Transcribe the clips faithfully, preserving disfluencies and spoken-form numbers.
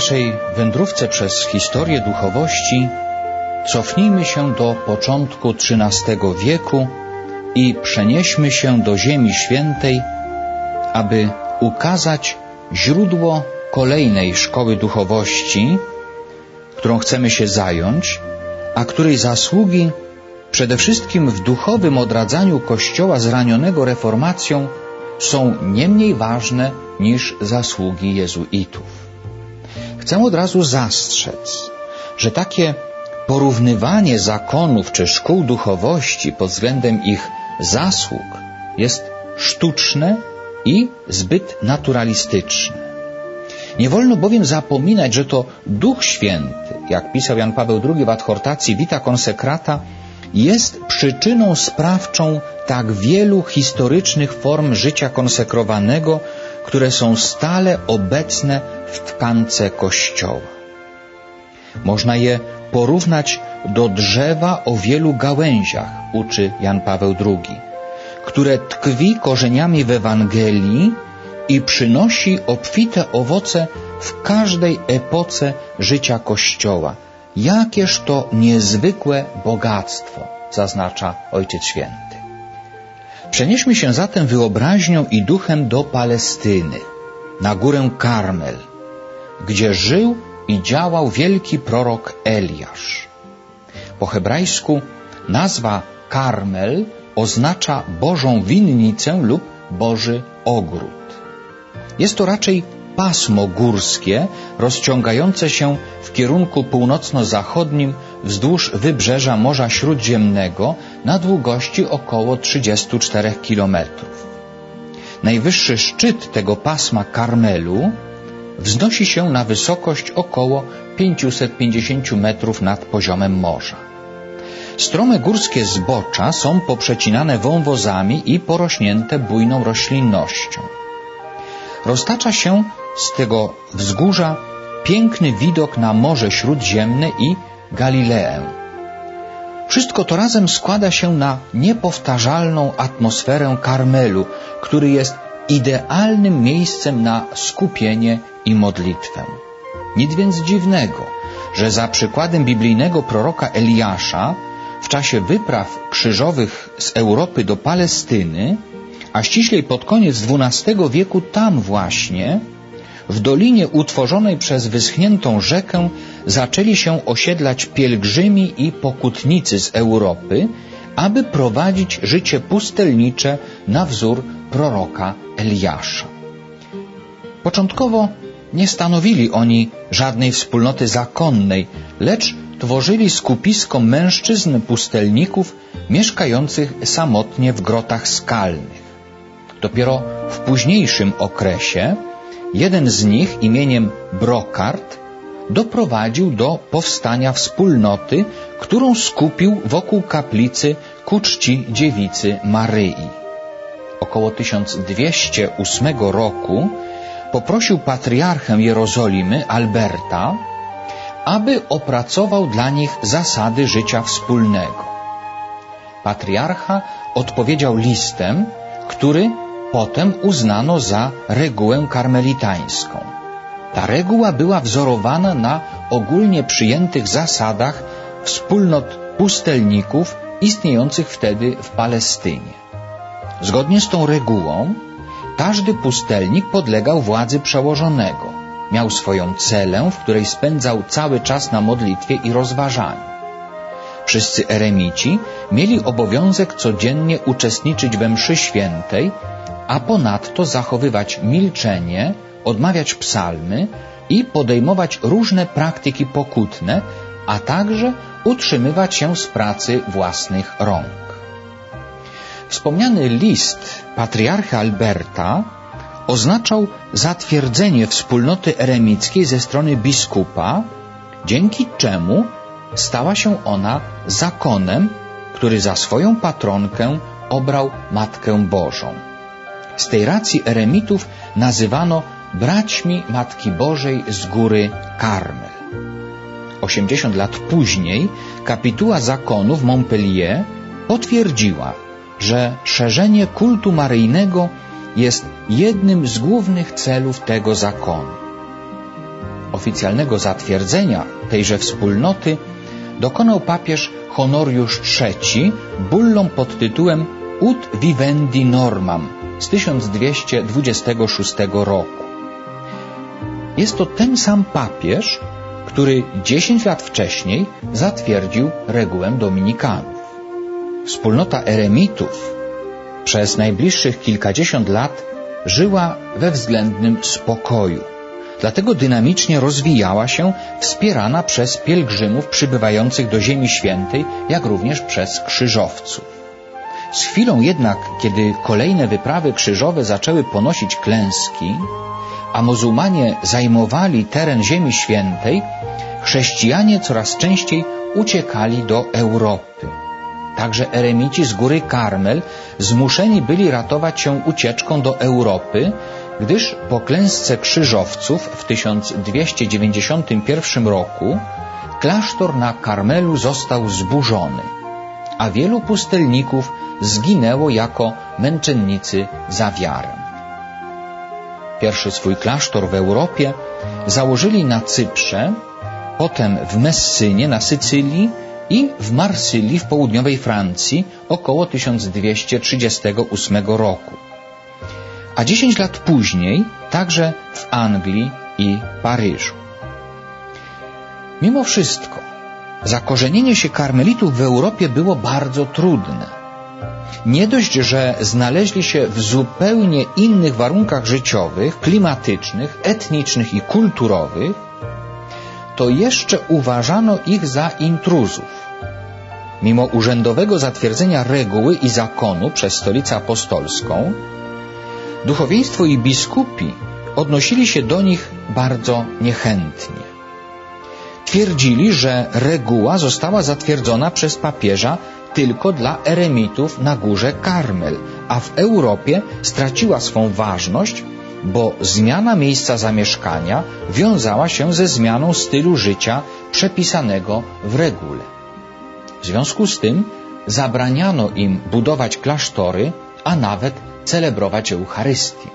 naszej wędrówce przez historię duchowości cofnijmy się do początku trzynastego wieku i przenieśmy się do Ziemi Świętej, aby ukazać źródło kolejnej szkoły duchowości, którą chcemy się zająć, a której zasługi przede wszystkim w duchowym odradzaniu Kościoła zranionego reformacją są nie mniej ważne niż zasługi jezuitów. Chcę od razu zastrzec, że takie porównywanie zakonów czy szkół duchowości pod względem ich zasług jest sztuczne i zbyt naturalistyczne. Nie wolno bowiem zapominać, że to Duch Święty, jak pisał Jan Paweł drugi w adhortacji Vita Consecrata, jest przyczyną sprawczą tak wielu historycznych form życia konsekrowanego, które są stale obecne w tkance Kościoła. Można je porównać do drzewa o wielu gałęziach, uczy Jan Paweł drugi, które tkwi korzeniami w Ewangelii i przynosi obfite owoce w każdej epoce życia Kościoła. Jakież to niezwykłe bogactwo, zaznacza Ojciec Święty. Przenieśmy się zatem wyobraźnią i duchem do Palestyny, na górę Karmel, gdzie żył i działał wielki prorok Eliasz. Po hebrajsku nazwa Karmel oznacza Bożą winnicę lub Boży ogród. Jest to raczej pasmo górskie rozciągające się w kierunku północno-zachodnim wzdłuż wybrzeża Morza Śródziemnego na długości około trzydziestu czterech kilometrów. Najwyższy szczyt tego pasma Karmelu wznosi się na wysokość około pięćset pięćdziesiąt metrów nad poziomem morza. Strome górskie zbocza są poprzecinane wąwozami i porośnięte bujną roślinnością. Roztacza się z tego wzgórza piękny widok na Morze Śródziemne i Galileę. Wszystko to razem składa się na niepowtarzalną atmosferę Karmelu, który jest idealnym miejscem na skupienie i modlitwę. Nic więc dziwnego, że za przykładem biblijnego proroka Eliasza w czasie wypraw krzyżowych z Europy do Palestyny, a ściślej pod koniec dwunastego wieku tam właśnie, w dolinie utworzonej przez wyschniętą rzekę zaczęli się osiedlać pielgrzymi i pokutnicy z Europy, aby prowadzić życie pustelnicze na wzór proroka Eliasza. Początkowo nie stanowili oni żadnej wspólnoty zakonnej, lecz tworzyli skupisko mężczyzn pustelników mieszkających samotnie w grotach skalnych. Dopiero w późniejszym okresie jeden z nich imieniem Brokard doprowadził do powstania wspólnoty, którą skupił wokół kaplicy ku czci dziewicy Maryi. Około tysiąc dwieście ósmego roku poprosił patriarchę Jerozolimy Alberta, aby opracował dla nich zasady życia wspólnego. Patriarcha odpowiedział listem, który potem uznano za regułę karmelitańską. Ta reguła była wzorowana na ogólnie przyjętych zasadach wspólnot pustelników istniejących wtedy w Palestynie. Zgodnie z tą regułą każdy pustelnik podlegał władzy przełożonego. Miał swoją celę, w której spędzał cały czas na modlitwie i rozważaniu. Wszyscy eremici mieli obowiązek codziennie uczestniczyć we mszy świętej, a ponadto zachowywać milczenie, odmawiać psalmy i podejmować różne praktyki pokutne, a także utrzymywać się z pracy własnych rąk. Wspomniany list patriarchy Alberta oznaczał zatwierdzenie wspólnoty eremickiej ze strony biskupa, dzięki czemu stała się ona zakonem, który za swoją patronkę obrał Matkę Bożą. Z tej racji eremitów nazywano braćmi Matki Bożej z góry Karmel. osiemdziesiąt lat później kapituła zakonu w Montpellier potwierdziła, że szerzenie kultu maryjnego jest jednym z głównych celów tego zakonu. oficjalnego zatwierdzenia tejże wspólnoty dokonał papież Honoriusz trzeci bullą pod tytułem Ut Vivendi Normam z tysiąc dwieście dwudziestego szóstego roku. Jest to ten sam papież, który dziesięć lat wcześniej zatwierdził regułę dominikanów. Wspólnota eremitów przez najbliższych kilkadziesiąt lat żyła we względnym spokoju. Dlatego dynamicznie rozwijała się, wspierana przez pielgrzymów przybywających do Ziemi Świętej, jak również przez krzyżowców. Z chwilą jednak, kiedy kolejne wyprawy krzyżowe zaczęły ponosić klęski, a muzułmanie zajmowali teren Ziemi Świętej, chrześcijanie coraz częściej uciekali do Europy. Także eremici z góry Karmel zmuszeni byli ratować się ucieczką do Europy, gdyż po klęsce krzyżowców w tysiąc dwieście dziewięćdziesiątym pierwszym roku klasztor na Karmelu został zburzony, a wielu pustelników zginęło jako męczennicy za wiarę. Pierwszy swój klasztor w Europie założyli na Cyprze, potem w Messynie na Sycylii i w Marsylii w południowej Francji około tysiąc dwieście trzydziestego ósmego roku. A dziesięć lat później także w Anglii i Paryżu. Mimo wszystko zakorzenienie się karmelitów w Europie było bardzo trudne. Nie dość, że znaleźli się w zupełnie innych warunkach życiowych, klimatycznych, etnicznych i kulturowych, to jeszcze uważano ich za intruzów. Mimo urzędowego zatwierdzenia reguły i zakonu przez Stolicę Apostolską, duchowieństwo i biskupi odnosili się do nich bardzo niechętnie. Twierdzili, że reguła została zatwierdzona przez papieża tylko dla eremitów na górze Karmel, a w Europie straciła swą ważność, bo zmiana miejsca zamieszkania wiązała się ze zmianą stylu życia przepisanego w regule. W związku z tym zabraniano im budować klasztory, a nawet celebrować Eucharystię.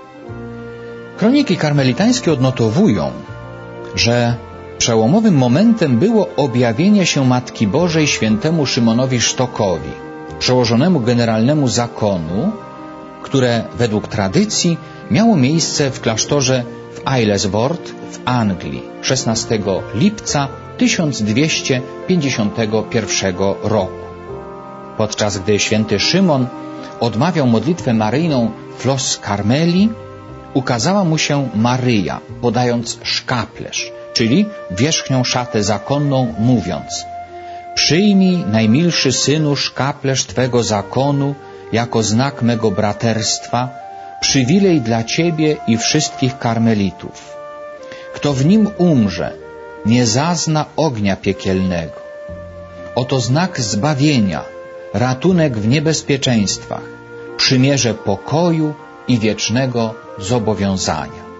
Kroniki karmelitańskie odnotowują, że przełomowym momentem było objawienie się Matki Bożej świętemu Szymonowi Sztokowi, przełożonemu generalnemu zakonu, które według tradycji miało miejsce w klasztorze w Aylesworth w Anglii szesnastego lipca tysiąc dwieście pięćdziesiątego pierwszego roku. Podczas gdy święty Szymon odmawiał modlitwę maryjną Flos Carmeli, ukazała mu się Maryja, podając szkaplerz, czyli wierzchnią szatę zakonną, mówiąc: przyjmij, najmilszy synu, szkaplerz Twego zakonu jako znak mego braterstwa, przywilej dla Ciebie i wszystkich karmelitów. Kto w nim umrze, nie zazna ognia piekielnego. Oto znak zbawienia, ratunek w niebezpieczeństwach, przymierze pokoju i wiecznego zobowiązania.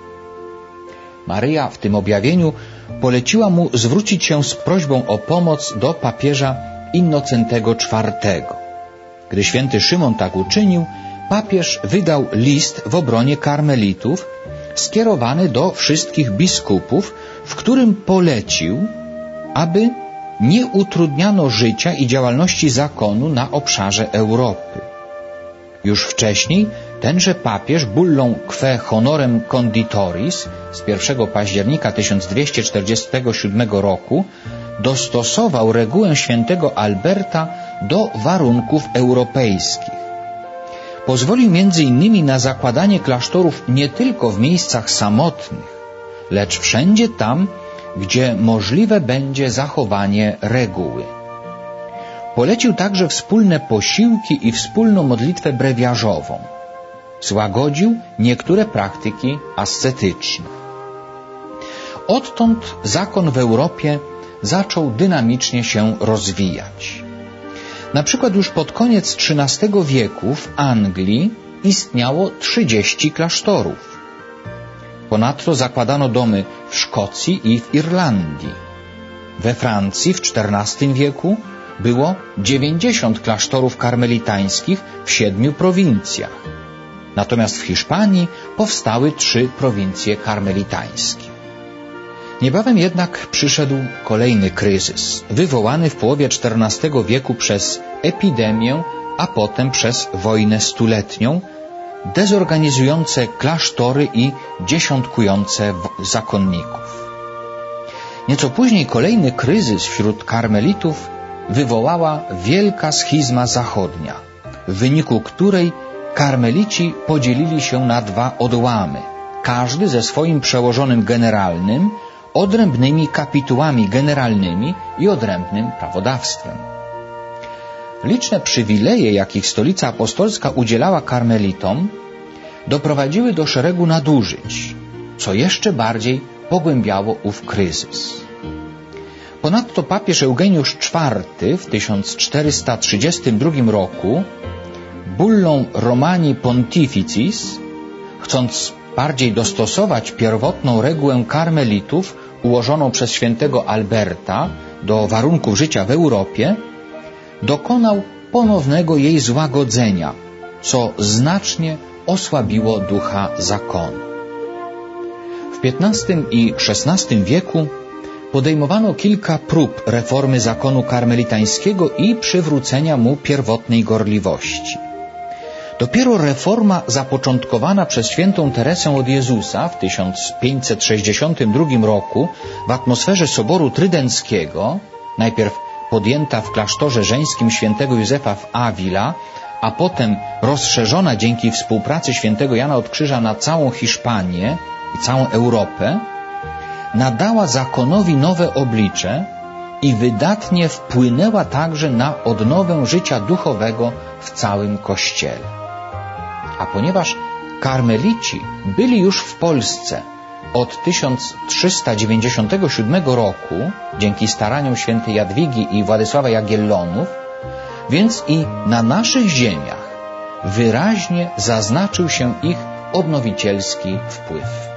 Maryja w tym objawieniu poleciła mu zwrócić się z prośbą o pomoc do papieża Innocentego czwartego. Gdy święty Szymon tak uczynił, papież wydał list w obronie karmelitów skierowany do wszystkich biskupów, w którym polecił, aby nie utrudniano życia i działalności zakonu na obszarze Europy. Już wcześniej tenże papież bullą Que Honorem Conditoris z pierwszego października tysiąc dwieście czterdziestego siódmego roku dostosował regułę świętego Alberta do warunków europejskich. Pozwolił między innymi na zakładanie klasztorów nie tylko w miejscach samotnych, lecz wszędzie tam, gdzie możliwe będzie zachowanie reguły. Polecił także wspólne posiłki i wspólną modlitwę brewiarzową. Złagodził niektóre praktyki ascetyczne. Odtąd zakon w Europie zaczął dynamicznie się rozwijać. Na przykład już pod koniec trzynastego wieku w Anglii istniało trzydzieści klasztorów. Ponadto zakładano domy w Szkocji i w Irlandii. We Francji w czternastym wieku było dziewięćdziesiąt klasztorów karmelitańskich w siedmiu prowincjach. Natomiast w Hiszpanii powstały trzy prowincje karmelitańskie. Niebawem jednak przyszedł kolejny kryzys, wywołany w połowie czternastego wieku przez epidemię, a potem przez wojnę stuletnią, dezorganizujące klasztory i dziesiątkujące zakonników. Nieco później kolejny kryzys wśród karmelitów wywołała wielka schizma zachodnia, w wyniku której karmelici podzielili się na dwa odłamy, każdy ze swoim przełożonym generalnym, odrębnymi kapitułami generalnymi i odrębnym prawodawstwem. Liczne przywileje, jakich Stolica Apostolska udzielała karmelitom, doprowadziły do szeregu nadużyć, co jeszcze bardziej pogłębiało ów kryzys. Ponadto papież Eugeniusz czwarty w tysiąc czterysta trzydziestym drugim roku bullą Romani Pontificis, chcąc bardziej dostosować pierwotną regułę karmelitów ułożoną przez świętego Alberta do warunków życia w Europie, dokonał ponownego jej złagodzenia, co znacznie osłabiło ducha zakonu. W piętnastym i szesnastym wieku podejmowano kilka prób reformy zakonu karmelitańskiego i przywrócenia mu pierwotnej gorliwości. Dopiero reforma zapoczątkowana przez świętą Teresę od Jezusa w tysiąc pięćset sześćdziesiątym drugim roku w atmosferze Soboru Trydenckiego, najpierw podjęta w klasztorze żeńskim świętego Józefa w Avila, a potem rozszerzona dzięki współpracy świętego Jana od Krzyża na całą Hiszpanię i całą Europę, nadała zakonowi nowe oblicze i wydatnie wpłynęła także na odnowę życia duchowego w całym Kościele. A ponieważ karmelici byli już w Polsce od tysiąc trzysta dziewięćdziesiątego siódmego roku, dzięki staraniom świętej Jadwigi i Władysława Jagiellonów, więc i na naszych ziemiach wyraźnie zaznaczył się ich odnowicielski wpływ.